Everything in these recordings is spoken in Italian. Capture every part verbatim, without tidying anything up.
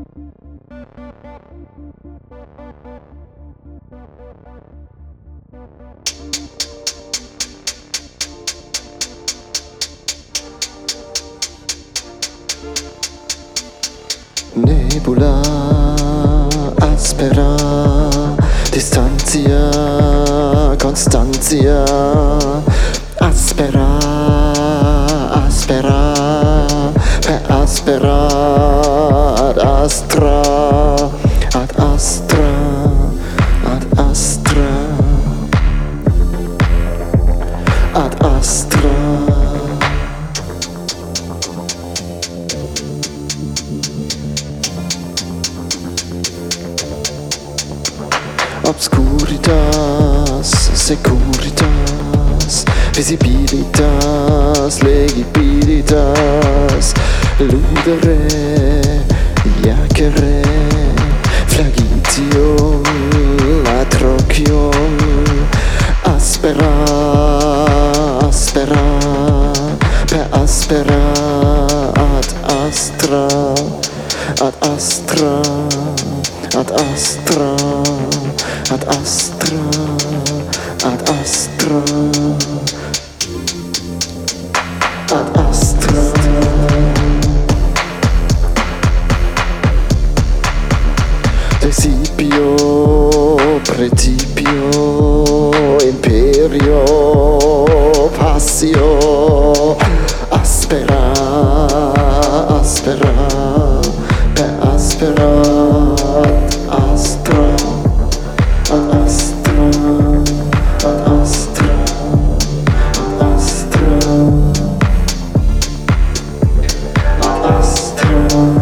Nebula, aspera, distanzia, Constanzia, aspera, aspera, per aspera, ad astra, ad astra, ad astra, ad astra. Obscuritas, securitas, visibilitas, legibilitas, ludere, iacere, flagitium, atrocium, aspera, aspera, per aspera, ad astra, ad astra, ad astra, ad astra, ad astra, ad astra. Desipio, precipio, imperio, passio, aspera, aspera, per aspera, ad astra. Ad astra, ad astra, ad astra, ad astra.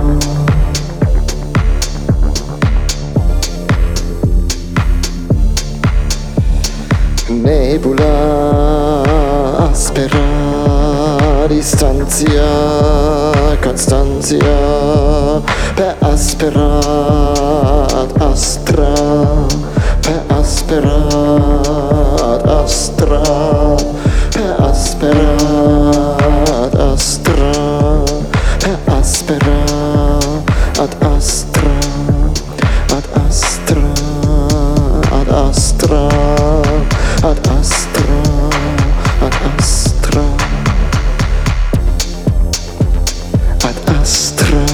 Nebula, aspera, distanzia, Constanzia, per aspera, ad astra, per aspera, ad astra, per aspera, ad astra, per aspera, ad astra, ad astra, ad astra, ad astra, ad astra, ad astra,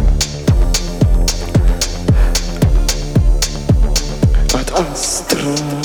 ad astra.